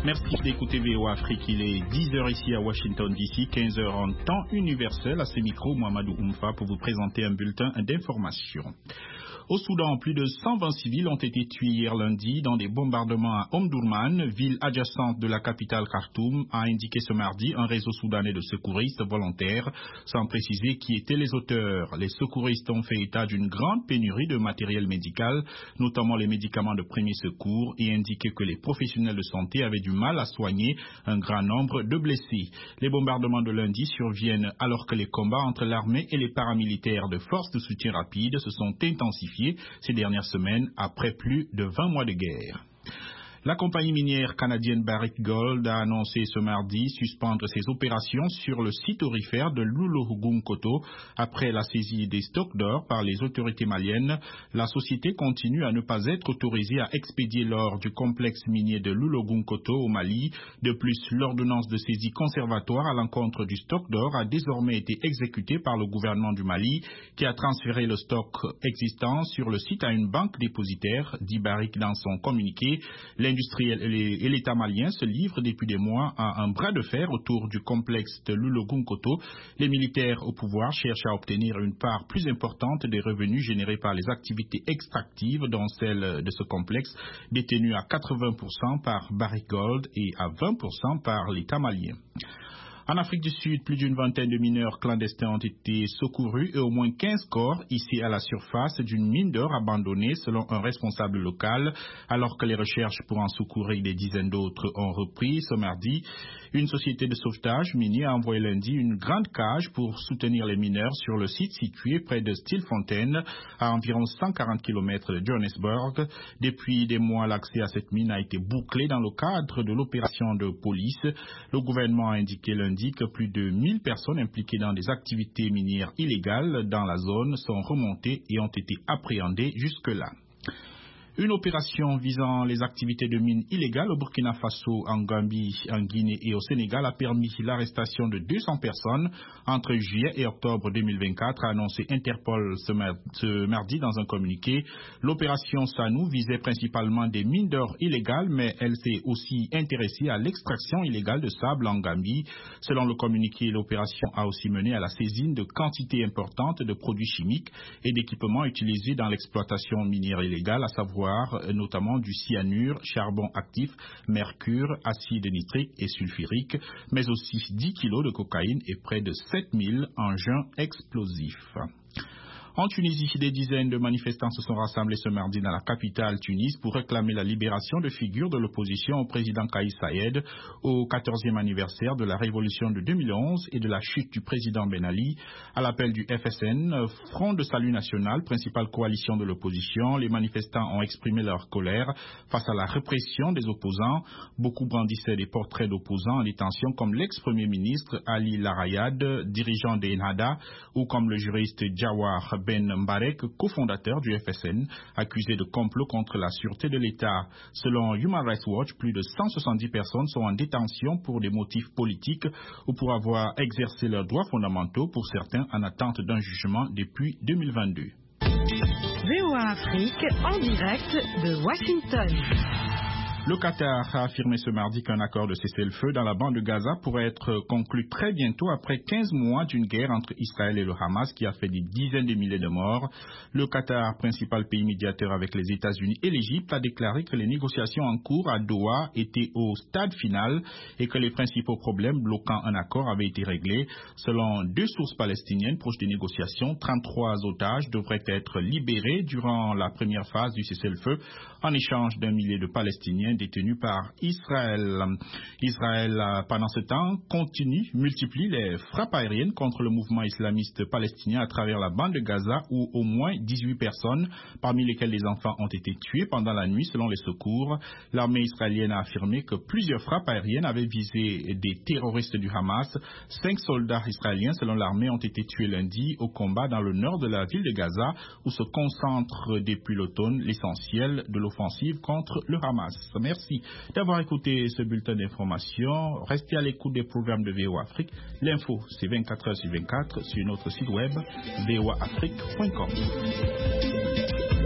Merci d'écouter VOA Afrique. Il est 10h ici à Washington DC, 15h en temps universel. À ce micro, Mohamedou Oumfa pour vous présenter un bulletin d'information. Au Soudan, plus de 120 civils ont été tués hier lundi dans des bombardements à Omdurman, ville adjacente de la capitale Khartoum, a indiqué ce mardi un réseau soudanais de secouristes volontaires, sans préciser qui étaient les auteurs. Les secouristes ont fait état d'une grande pénurie de matériel médical, notamment les médicaments de premier secours, et indiqué que les professionnels de santé avaient du mal à soigner un grand nombre de blessés. Les bombardements de lundi surviennent alors que les combats entre l'armée et les paramilitaires de forces de soutien rapide se sont intensifiés ces dernières semaines après plus de 20 mois de guerre. La compagnie minière canadienne Barrick Gold a annoncé ce mardi suspendre ses opérations sur le site aurifère de Loulo-Gounkoto après la saisie des stocks d'or par les autorités maliennes. La société continue à ne pas être autorisée à expédier l'or du complexe minier de Loulo-Gounkoto au Mali. De plus, l'ordonnance de saisie conservatoire à l'encontre du stock d'or a désormais été exécutée par le gouvernement du Mali qui a transféré le stock existant sur le site à une banque dépositaire, dit Barrick dans son communiqué. L'industriel et l'État malien se livrent depuis des mois à un bras de fer autour du complexe de Loulo-Gounkoto. Les militaires au pouvoir cherchent à obtenir une part plus importante des revenus générés par les activités extractives, dont celle de ce complexe, détenu à 80% par Barrick Gold et à 20% par l'État malien. En Afrique du Sud, plus d'une vingtaine de mineurs clandestins ont été secourus et au moins 15 corps ici à la surface d'une mine d'or abandonnée selon un responsable local, alors que les recherches pour en secourir des dizaines d'autres ont repris ce mardi. Une société de sauvetage minier a envoyé lundi une grande cage pour soutenir les mineurs sur le site situé près de Stilfontein, à environ 140 km de Johannesburg. Depuis des mois, l'accès à cette mine a été bouclé dans le cadre de l'opération de police. Le gouvernement a indiqué lundi que plus de 1000 personnes impliquées dans des activités minières illégales dans la zone sont remontées et ont été appréhendées jusque-là. Une opération visant les activités de mines illégales au Burkina Faso, en Gambie, en Guinée et au Sénégal a permis l'arrestation de 200 personnes entre juillet et octobre 2024, a annoncé Interpol ce mardi dans un communiqué. L'opération Sanou visait principalement des mines d'or illégales, mais elle s'est aussi intéressée à l'extraction illégale de sable en Gambie. Selon le communiqué, l'opération a aussi mené à la saisine de quantités importantes de produits chimiques et d'équipements utilisés dans l'exploitation minière illégale, à savoir notamment du cyanure, charbon actif, mercure, acide nitrique et sulfurique, mais aussi 10 kilos de cocaïne et près de 7000 engins explosifs. En Tunisie, des dizaines de manifestants se sont rassemblés ce mardi dans la capitale Tunis pour réclamer la libération de figures de l'opposition au président Kais Saied au 14e anniversaire de la révolution de 2011 et de la chute du président Ben Ali. À l'appel du FSN, Front de Salut National, principale coalition de l'opposition, les manifestants ont exprimé leur colère face à la répression des opposants. Beaucoup brandissaient des portraits d'opposants en détention comme l'ex-premier ministre Ali Larayad, dirigeant des Ennahda, ou comme le juriste Jawar Ben Mbarek, cofondateur du FSN, accusé de complot contre la sûreté de l'État. Selon Human Rights Watch, plus de 170 personnes sont en détention pour des motifs politiques ou pour avoir exercé leurs droits fondamentaux, pour certains en attente d'un jugement depuis 2022. VOA Afrique en direct de Washington. Le Qatar a affirmé ce mardi qu'un accord de cessez-le-feu dans la bande de Gaza pourrait être conclu très bientôt après 15 mois d'une guerre entre Israël et le Hamas qui a fait des dizaines de milliers de morts. Le Qatar, principal pays médiateur avec les États-Unis et l'Égypte, a déclaré que les négociations en cours à Doha étaient au stade final et que les principaux problèmes bloquant un accord avaient été réglés. Selon 2 sources palestiniennes proches des négociations, 33 otages devraient être libérés durant la première phase du cessez-le-feu en échange d'un millier de Palestiniens détenus par Israël. Israël, pendant ce temps, multiplie les frappes aériennes contre le mouvement islamiste palestinien à travers la bande de Gaza, où au moins 18 personnes, parmi lesquelles les enfants, ont été tuées pendant la nuit selon les secours. L'armée israélienne a affirmé que plusieurs frappes aériennes avaient visé des terroristes du Hamas. 5 soldats israéliens, selon l'armée, ont été tués lundi au combat dans le nord de la ville de Gaza, où se concentre depuis l'automne l'essentiel de l'offensive contre le Hamas. Merci d'avoir écouté ce bulletin d'information. Restez à l'écoute des programmes de VOA Afrique. L'info, c'est 24h sur 24 sur notre site web voaafrique.com.